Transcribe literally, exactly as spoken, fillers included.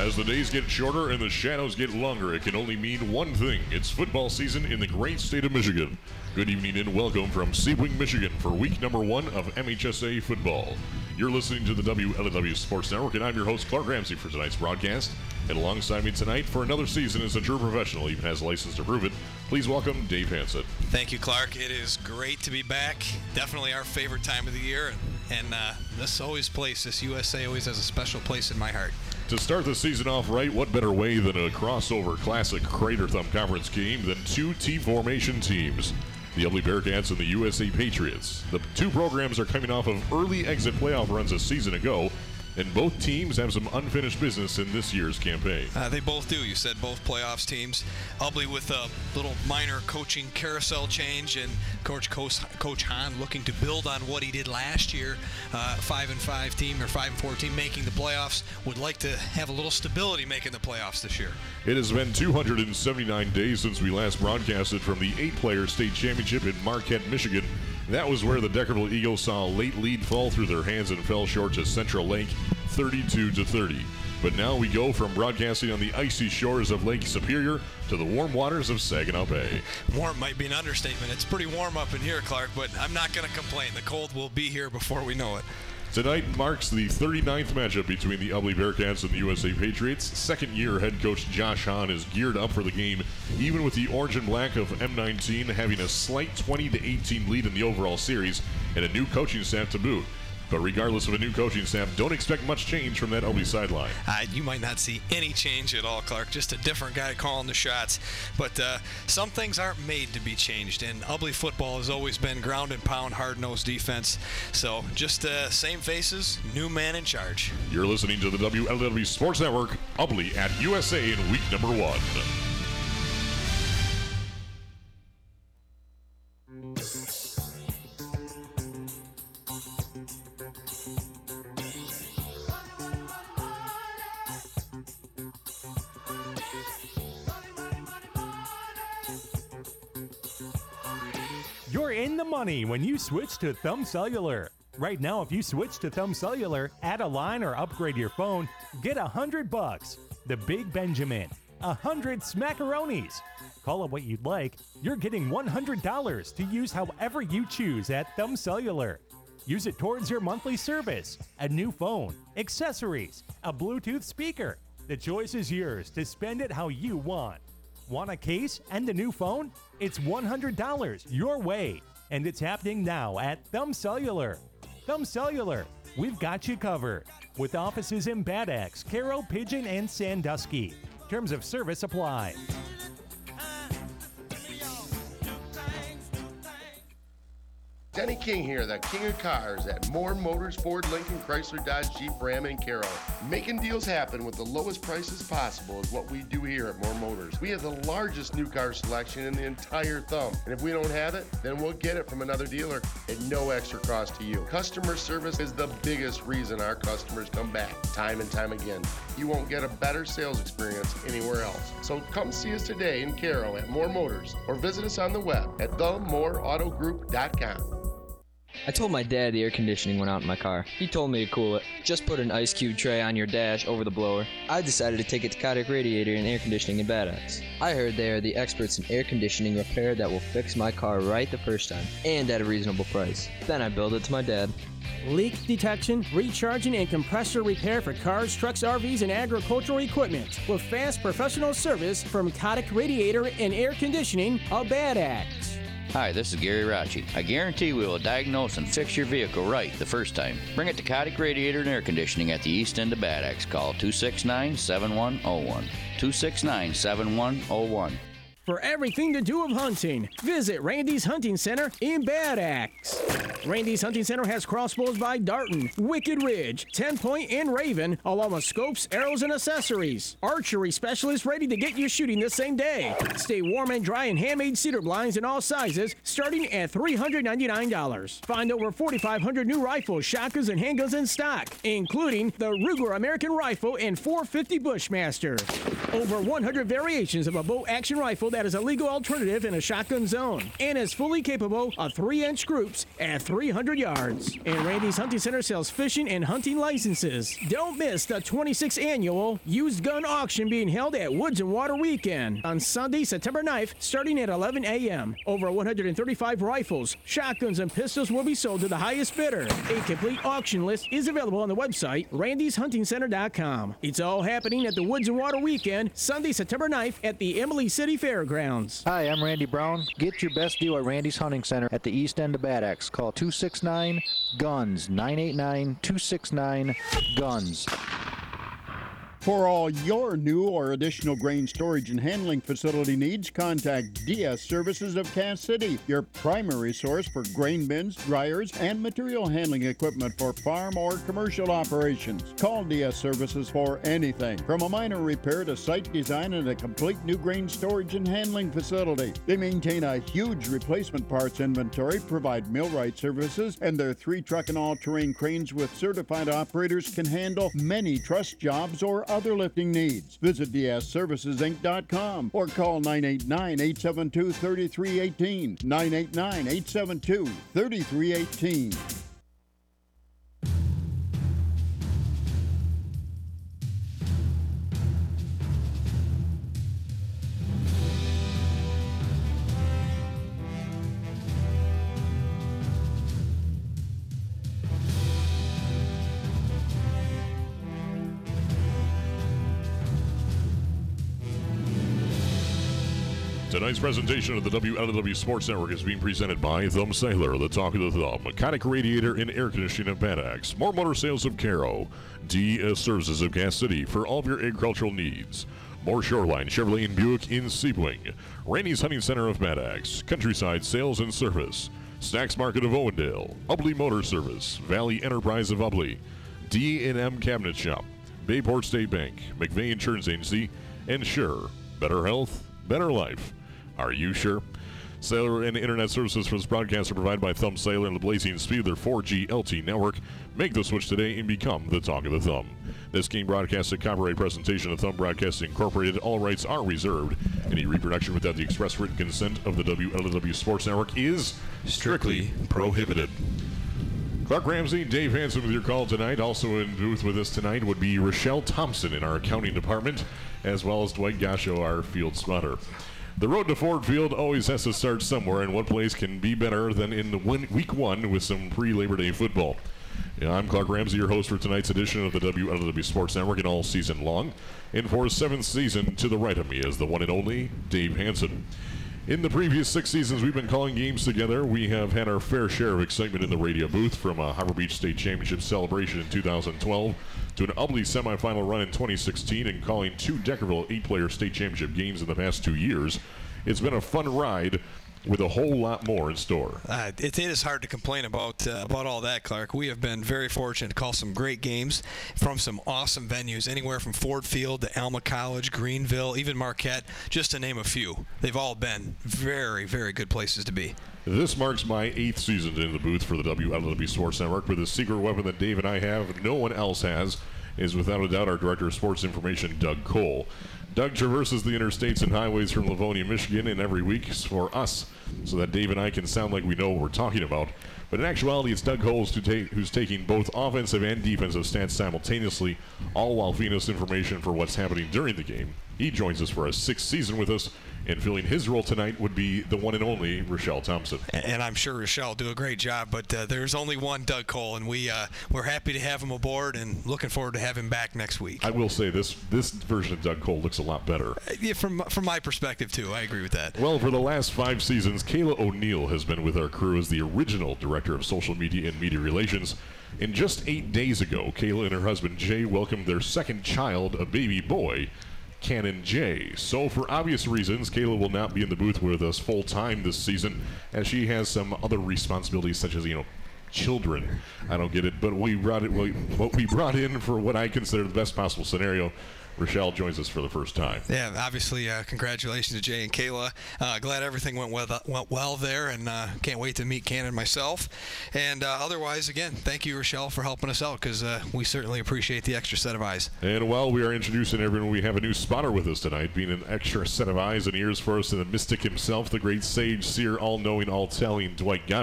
As the days get shorter and the shadows get longer, it can only mean one thing. It's football season in the great state of Michigan. Good evening and welcome from Sebring, Michigan for week number one of M H S A football. You're listening to the W L W Sports Network, and I'm your host, Clark Ramsey, for tonight's broadcast. And alongside me tonight for another season as a true professional, even has a license to prove it, please welcome Dave Hansen. Thank you, Clark. It is great to be back. Definitely our favorite time of the year. And uh, this always place, this U S A always has a special place in my heart. To start the season off right, what better way than a crossover classic Crater Thumb Conference game than two T-formation teams, the Ubly Bearcats and the U S A Patriots. The two programs are coming off of early exit playoff runs a season ago, and both teams have some unfinished business in this year's campaign. Uh, they both do. You said both playoffs teams. Ubly with a little minor coaching carousel change, and Coach Coach, Coach Hahn looking to build on what he did last year. Uh, five and five team or five and four team making the playoffs. Would like to have a little stability making the playoffs this year. It has been two hundred seventy-nine days since we last broadcasted from the eight-player state championship in Marquette, Michigan. That was where the Deckerville Eagles saw a late lead fall through their hands and fell short to Central Lake, thirty-two to thirty. But now we go from broadcasting on the icy shores of Lake Superior to the warm waters of Saginaw Bay. Warm might be an understatement. It's pretty warm up in here, Clark, but I'm not going to complain. The cold will be here before we know it. Tonight marks the thirty-ninth matchup between the Ubly Bearcats and the U S A Patriots. Second-year head coach Josh Hahn is geared up for the game, even with the orange and black of M nineteen having a slight twenty to eighteen lead in the overall series and a new coaching staff to boot. But regardless of a new coaching staff, don't expect much change from that Ubly sideline. Uh, you might not see any change at all, Clark. Just a different guy calling the shots. But uh, some things aren't made to be changed, and Ubly football has always been ground and pound, hard-nosed defense. So just uh, same faces, new man in charge. You're listening to the W L W Sports Network, Ubly at U S A in week number one. You're in the money when you switch to Thumb Cellular. Right now, if you switch to Thumb Cellular, add a line or upgrade your phone, get a hundred bucks. The Big Benjamin, a hundred smackaronis. Call it what you'd like. You're getting one hundred dollars to use however you choose at Thumb Cellular. Use it towards your monthly service, a new phone, accessories, a Bluetooth speaker. The choice is yours to spend it how you want. Want a case and a new phone? It's one hundred dollars your way, and it's happening now at Thumb Cellular. Thumb Cellular, we've got you covered. With offices in Bad Axe, Caro, Pigeon, and Sandusky. Terms of service apply. Denny King here, the king of cars at Moore Motors, Ford, Lincoln, Chrysler, Dodge, Jeep, Ram, and Caro. Making deals happen with the lowest prices possible is what we do here at Moore Motors. We have the largest new car selection in the entire thumb. And if we don't have it, then we'll get it from another dealer at no extra cost to you. Customer service is the biggest reason our customers come back time and time again. You won't get a better sales experience anywhere else. So come see us today in Caro at Moore Motors or visit us on the web at the moore auto group dot com. I told my dad the air conditioning went out in my car. He told me to cool it. Just put an ice cube tray on your dash over the blower. I decided to take it to Kotick Radiator and Air Conditioning in Bad Axe. I heard they are the experts in air conditioning repair that will fix my car right the first time, and at a reasonable price. Then I billed it to my dad. Leak detection, recharging, and compressor repair for cars, trucks, R Vs, and agricultural equipment. With fast professional service from Kotick Radiator and Air Conditioning of Bad Axe. Hi, this is Gary Rocci. I guarantee we will diagnose and fix your vehicle right the first time. Bring it to Kotick Radiator and Air Conditioning at the east end of Bad Axe. Call two six nine, seven one zero one. two six nine, seven one zero one. For everything to do with hunting, visit Randy's Hunting Center in Bad Axe. Randy's Hunting Center has crossbows by Darton, Wicked Ridge, ten point, and Raven, along with scopes, arrows, and accessories. Archery specialists ready to get you shooting the same day. Stay warm and dry in handmade cedar blinds in all sizes, starting at three hundred ninety-nine dollars. Find over forty-five hundred new rifles, shotguns, and handguns in stock, including the Ruger American Rifle and four fifty Bushmaster. Over one hundred variations of a bolt-action rifle that is a legal alternative in a shotgun zone and is fully capable of three-inch groups at three hundred yards. And Randy's Hunting Center sells fishing and hunting licenses. Don't miss the twenty-sixth annual used gun auction being held at Woods and Water Weekend on Sunday, September ninth, starting at eleven a.m. Over one hundred thirty-five rifles, shotguns, and pistols will be sold to the highest bidder. A complete auction list is available on the website, randys hunting center dot com. It's all happening at the Woods and Water Weekend, Sunday, September ninth at the Emily City Fairgrounds. Hi, I'm Randy Brown. Get your best deal at Randy's Hunting Center at the East End of Bad Axe. Call two six nine, GUNS, nine eight nine, two six nine, GUNS. For all your new or additional grain storage and handling facility needs, contact D S Services of Cass City, your primary source for grain bins, dryers, and material handling equipment for farm or commercial operations. Call D S Services for anything, from a minor repair to site design and a complete new grain storage and handling facility. They maintain a huge replacement parts inventory, provide millwright services, and their three truck and all-terrain cranes with certified operators can handle many truss jobs or other lifting needs. Visit D S services inc dot com or call nine eight nine, eight seven two, three three one eight, nine eight nine, eight seven two, three three one eight. Tonight's presentation of the W L W Sports Network is being presented by Thumb Sailor, the talk of the thumb, Mechanic Radiator and Air Conditioning of Bad Axe, More Motor Sales of Caro, D S Services of Cass City for all of your agricultural needs, More Shoreline Chevrolet and Buick in Sebring, Randy's Hunting Center of Bad Axe, Countryside Sales and Service, Snacks Market of Owendale, Ubley Motor Service, Valley Enterprise of Ubley, D and M Cabinet Shop, Bayport State Bank, McVeigh Insurance Agency, and Sure, better health, better life. Are you sure? Sailor and internet services for this broadcast are provided by Thumb Sailor and the blazing speed of their four G L T network. Make the switch today and become the talk of the thumb. This game broadcast a copyright presentation of Thumb Broadcasting Incorporated. All rights are reserved. Any reproduction without the express written consent of the W L W Sports Network is strictly prohibited. Clark Ramsey, Dave Hanson with your call tonight. Also in booth with us tonight would be Rochelle Thompson in our accounting department, as well as Dwight Gasho, our field spotter. The road to Ford Field always has to start somewhere, and what place can be better than in the win- week one with some pre-Labor Day football? Yeah, I'm Clark Ramsey, your host for tonight's edition of the W L W Sports Network and all season long. And for his seventh season, to the right of me is the one and only Dave Hanson. In the previous six seasons we've been calling games together, we have had our fair share of excitement in the radio booth, from a Harbor Beach State Championship celebration in two thousand twelve to an Ubley semifinal run in twenty sixteen, and calling two Deckerville eight-player state championship games in the past two years. It's been a fun ride with a whole lot more in store. Uh, it, it is hard to complain about uh, about all that, Clark. We have been very fortunate to call some great games from some awesome venues, anywhere from Ford Field to Alma College, Greenville, even Marquette, just to name a few. They've all been very, very good places to be. This marks my eighth season in the booth for the W L W Sports Network, but the secret weapon that Dave and I have, no one else has, is without a doubt our Director of Sports Information, Doug Cole. Doug traverses the interstates and highways from Livonia, Michigan, and every week for us, so that Dave and I can sound like we know what we're talking about. But in actuality, it's Doug Cole who's taking both offensive and defensive stats simultaneously, all while feeding us information for what's happening during the game. He joins us for a sixth season with us, and filling his role tonight would be the one and only Rochelle Thompson. And I'm sure Rochelle will do a great job, but uh, there's only one Doug Cole, and we, uh, we're happy to have him aboard and looking forward to having him back next week. I will say this this version of Doug Cole looks a lot better. Uh, yeah, from, from my perspective, too. I agree with that. Well, for the last five seasons, Kayla O'Neill has been with our crew as the original Director of Social Media and Media Relations. And just eight days ago, Kayla and her husband Jay welcomed their second child, a baby boy, Cannon J. So for obvious reasons, Kayla will not be in the booth with us full time this season, as she has some other responsibilities, such as, you know, children. I don't get it, but we brought it. What we brought in for what I consider the best possible scenario Rochelle joins us for the first time. Yeah, obviously, uh, congratulations to Jay and Kayla. Uh, glad everything went well, went well there, and uh, can't wait to meet Cannon myself. And uh, otherwise, again, thank you, Rochelle, for helping us out, because uh, we certainly appreciate the extra set of eyes. And while we are introducing everyone, we have a new spotter with us tonight, being an extra set of eyes and ears for us, and the mystic himself, the great sage, seer, all-knowing, all-telling Dwight Gosch.